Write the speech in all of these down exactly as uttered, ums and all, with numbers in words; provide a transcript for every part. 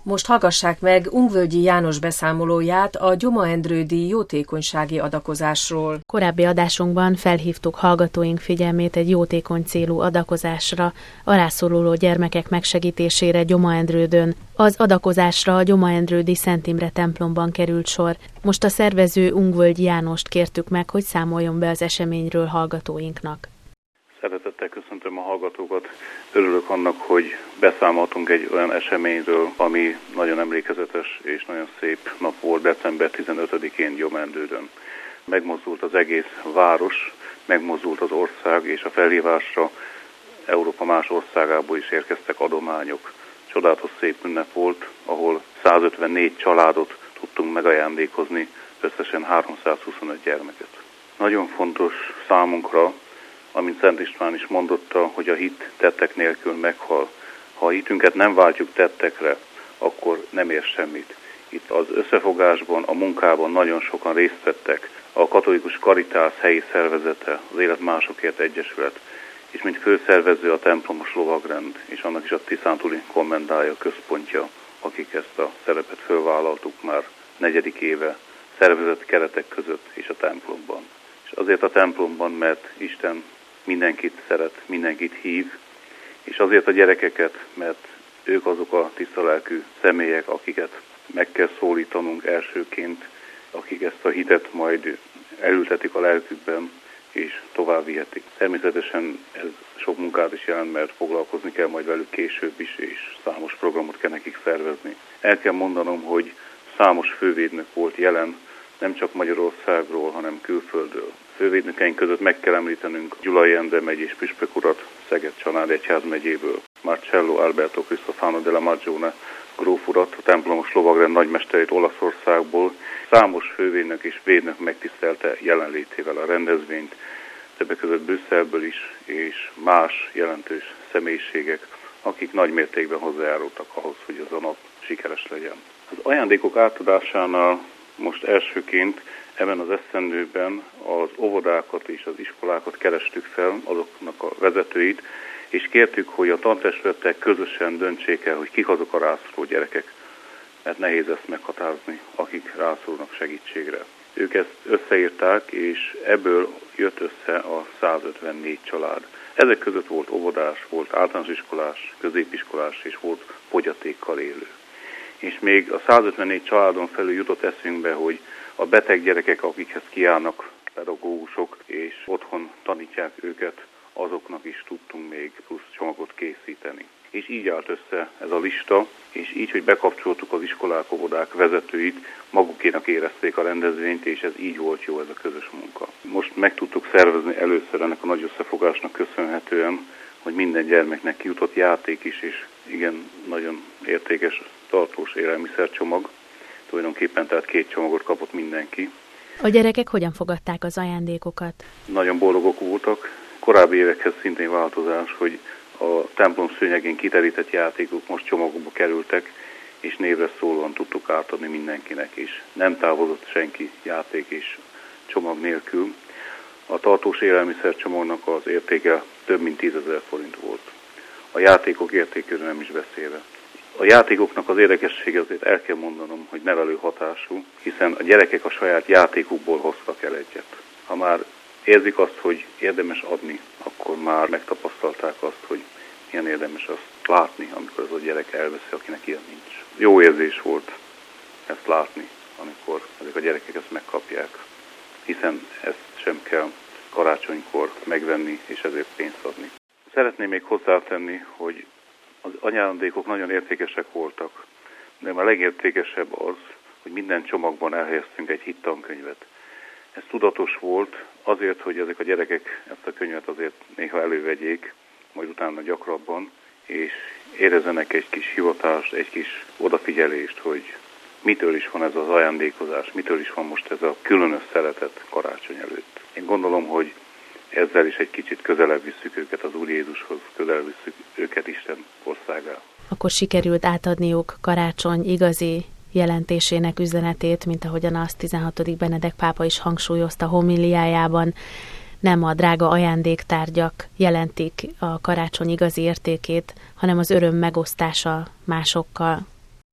Most hallgassák meg Ungvölgyi János beszámolóját a Gyoma-Endrő-díj jótékonysági adakozásról. Korábbi adásunkban felhívtuk hallgatóink figyelmét egy jótékony célú adakozásra, a rászoruló gyermekek megsegítésére Gyoma-Endrődön. Az adakozásra a Gyoma-Endrődi Szent Imre templomban került sor. Most a szervező Ungvölgyi Jánost kértük meg, hogy számoljon be az eseményről hallgatóinknak. Szeretettel köszöntöm a hallgatókat. Örülök annak, hogy beszámoltunk egy olyan eseményről, ami nagyon emlékezetes és nagyon szép nap volt december tizenötödikén Gyoma-Endrődön. Megmozdult az egész város, megmozdult az ország, és a felhívásra Európa más országából is érkeztek adományok. Csodálatos szép ünnep volt, ahol százötvennégy családot tudtunk megajándékozni, összesen háromszázhuszonöt gyermeket. Nagyon fontos számunkra, amint Szent István is mondotta, hogy a hit tettek nélkül meghal. Ha a hitünket nem váltjuk tettekre, akkor nem ér semmit. Itt az összefogásban, a munkában nagyon sokan részt vettek. A Katolikus Karitász helyi szervezete, az Élet Másokért Egyesület, és mint főszervező a templomos lovagrend, és annak is a tiszántúli kommendája központja, akik ezt a szerepet fölvállaltuk már negyedik éve szervezett keretek között és a templomban. És azért a templomban, mert Isten mindenkit szeret, mindenkit hív, és azért a gyerekeket, mert ők azok a tisztalelkű személyek, akiket meg kell szólítanunk elsőként, akik ezt a hitet majd elültetik a lelkükben, és tovább vihetik. Természetesen ez sok munkát is jelent, mert foglalkozni kell majd velük később is, és számos programot kell nekik szervezni. El kell mondanom, hogy számos fővédnök volt jelen, nem csak Magyarországról, hanem külföldről. Fővédnökeink között meg kell említenünk Gyulai Endre megyés püspök urat Szeged Csanád egyházmegyéből, Marcello Alberto Cristofano della Magione gróf urat, a templomos lovagrend nagymesterét Olaszországból. Számos fővédnök és védnök megtisztelte jelenlétével a rendezvényt, többek között Brüsszelből is, és más jelentős személyiségek, akik nagy mértékben hozzájárultak ahhoz, hogy az a nap sikeres legyen. Az ajándékok átadásánál most elsőként ebben az esztendőben az óvodákat és az iskolákat kerestük fel, azoknak a vezetőit, és kértük, hogy a tantestületek közösen döntsék el, hogy kik azok a rászoruló gyerekek, mert nehéz ezt meghatározni, akik rászorulnak segítségre. Ők ezt összeírták, és ebből jött össze a százötvennégy család. Ezek között volt óvodás, volt általános iskolás, középiskolás, és volt fogyatékkal élő. És még a százötvennégy családon felül jutott eszünkbe, hogy a beteg gyerekek, akikhez kiállnak pedagógusok, és otthon tanítják őket, azoknak is tudtunk még plusz csomagot készíteni. És így állt össze ez a lista, és így, hogy bekapcsoltuk az iskolák, óvodák vezetőit, magukénak érezték a rendezvényt, és ez így volt jó, ez a közös munka. Most meg tudtuk szervezni először ennek a nagy összefogásnak köszönhetően, hogy minden gyermeknek kijutott játék is, és igen, nagyon értékes tartós élelmiszercsomag. Tulajdonképpen tehát két csomagot kapott mindenki. A gyerekek hogyan fogadták az ajándékokat? Nagyon boldogok voltak. Korábbi évekhez szintén változás, hogy a templom szőnyegén kiterített játékok most csomagokba kerültek, és névre szólóan tudtuk átadni mindenkinek, és nem távozott senki játék és csomag nélkül. A tartós élelmiszercsomagnak az értéke több mint tízezer forint volt. A játékok értékéről nem is beszélve. A játékoknak az érdekessége azért el kell mondanom, hogy nevelő hatású, hiszen a gyerekek a saját játékukból hoztak el egyet. Ha már érzik azt, hogy érdemes adni, akkor már megtapasztalták azt, hogy milyen érdemes azt látni, amikor az a gyerek elveszi, akinek ilyen nincs. Jó érzés volt ezt látni, amikor ezek a gyerekek ezt megkapják, hiszen ezt sem kell karácsonykor megvenni és ezért pénzt adni. Szeretném még hozzátenni, hogy az ajándékok nagyon értékesek voltak, de a legértékesebb az, hogy minden csomagban elhelyeztünk egy hittankönyvet. Ez tudatos volt azért, hogy ezek a gyerekek ezt a könyvet azért néha elővegyék, majd utána gyakrabban, és érezzenek egy kis hivatást, egy kis odafigyelést, hogy mitől is van ez az ajándékozás, mitől is van most ez a különös szeretet karácsony előtt. Én gondolom, hogy ezzel is egy kicsit közelebb visszük őket az Úr Jézushoz, közelebb visszük őket Isten országába. Akkor sikerült átadniuk karácsony igazi jelentésének üzenetét, mint ahogyan azt tizenhatodik Benedek pápa is hangsúlyozta homiliájában. Nem a drága ajándéktárgyak jelentik a karácsony igazi értékét, hanem az öröm megosztása másokkal.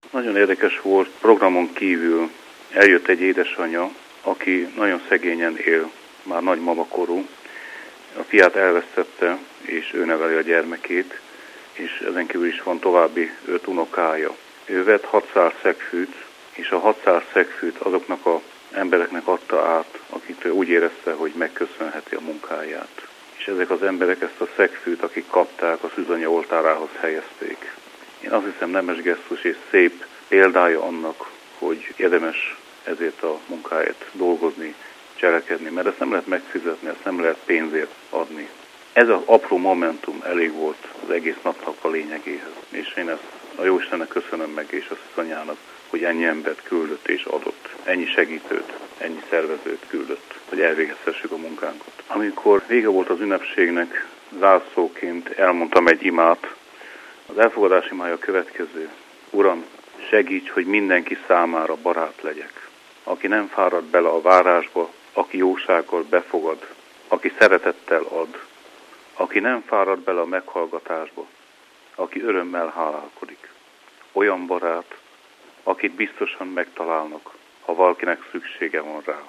Nagyon érdekes volt, programon kívül eljött egy édesanyja, aki nagyon szegényen él, már nagymamakorú. A fiát elvesztette, és ő neveli a gyermekét, és ezen kívül is van további öt unokája. Ő vett hatszáz szegfűt, és a hatszáz szegfűt azoknak az embereknek adta át, akiktől úgy érezte, hogy megköszönheti a munkáját. És ezek az emberek ezt a szegfűt, akik kapták, a szűzanya oltárához helyezték. Én azt hiszem, nemes gesztus és szép példája annak, hogy érdemes ezért a munkáért dolgozni, cselekedni, mert ezt nem lehet megfizetni, ezt nem lehet pénzért adni. Ez az apró momentum elég volt az egész napnak a lényegéhez. És én ezt a Jóistennek köszönöm meg, és a szűzanyának, hogy ennyi embert küldött és adott, ennyi segítőt, ennyi szervezőt küldött, hogy elvégezhessük a munkánkat. Amikor vége volt az ünnepségnek, zárszóként elmondtam egy imát. Az elfogadás imája a következő. Uram, segíts, hogy mindenki számára barát legyek. Aki nem fárad bele a várásba, aki jósággal befogad, aki szeretettel ad, aki nem fárad bele a meghallgatásba, aki örömmel hálálkodik. Olyan barát, akit biztosan megtalálnak, ha valakinek szüksége van rá.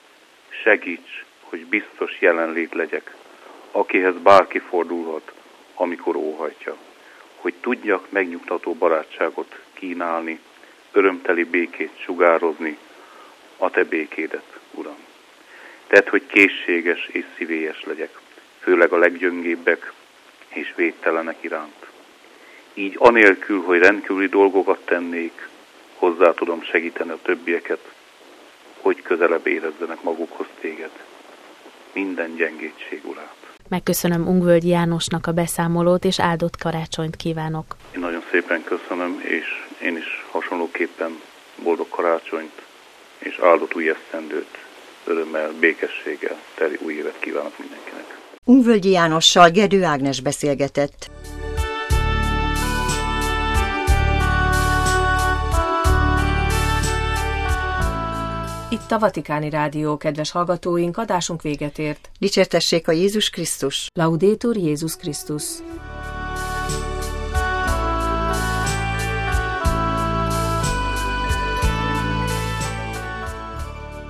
Segíts, hogy biztos jelenlét legyek, akihez bárki fordulhat, amikor óhajtja, hogy tudjak megnyugtató barátságot kínálni, örömteli békét sugározni, a te békédet, Uram. Tedd, hogy készséges és szívélyes legyek, főleg a leggyöngébbek és védtelenek iránt. Így anélkül, hogy rendkívüli dolgokat tennék, hozzá tudom segíteni a többieket, hogy közelebb érezzenek magukhoz téged. Minden gyengétség urát. Megköszönöm Ungvölgyi Jánosnak a beszámolót, és áldott karácsonyt kívánok. Én nagyon szépen köszönöm, és én is hasonlóképpen boldog karácsonyt és áldott új esztendőt, örömmel, békességgel teli új évet kívánok mindenkinek. Ungvölgyi Jánossal Gedő Ágnes beszélgetett. Itt a Vatikáni Rádió, kedves hallgatóink, adásunk véget ért. Dicsértessék a Jézus Krisztus! Laudetur Jézus Krisztus!